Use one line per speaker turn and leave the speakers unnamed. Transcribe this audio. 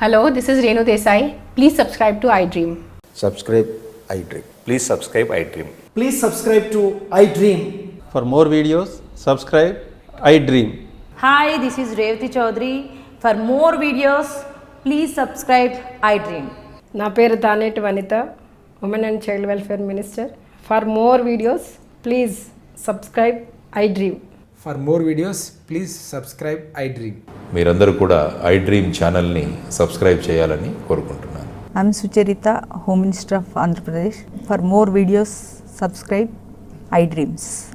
Hello, this is Renu Desai. Please subscribe to iDream.
Subscribe iDream.
Please subscribe iDream.
Please subscribe to iDream.
For more videos, subscribe iDream.
Hi, this is Revati Chaudhary. For more videos, please subscribe iDream.
నా పేరు Taneti Vanitha, women and child welfare minister. For more videos please subscribe iDream.
For more videos, please subscribe iDream.
మీరందరూ కూడా iDream ఛానల్ని subscribe చేయాలని కోరుకుంటున్నాను.
I'm Sucharita, Home Minister of Andhra Pradesh. For more videos, subscribe iDreams.